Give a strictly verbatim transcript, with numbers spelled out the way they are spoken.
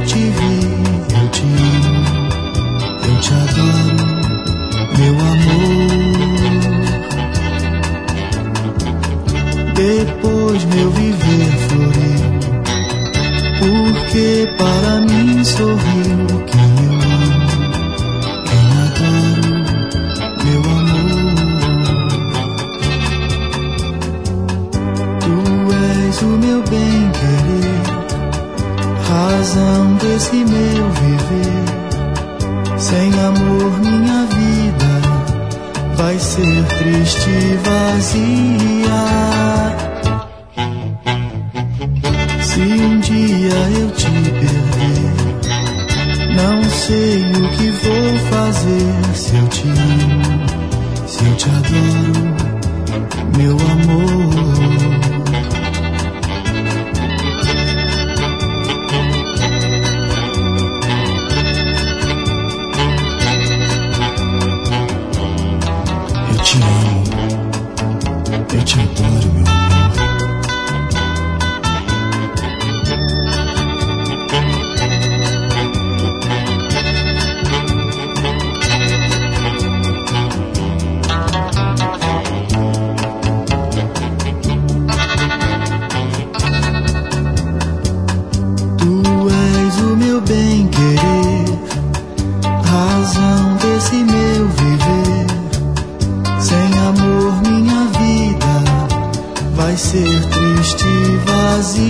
te vi, eu te amo, eu te adoro, meu amor. Depois meu viver floriu, porque para mim sorriu quem eu amo, quem adoro, meu amor. Tu és o meu bem-querer, razão desse meu viver. Sem amor minha vida vai ser triste e vazia. Se um dia eu te perder, não sei o que vou fazer. Se eu te amo, se eu te adoro, meu amor. Eu te amo, eu te adoro, meu amor. Tu és o meu bem-querer, razão desse meu viver. Sem amor minha vida vai ser triste e vazia.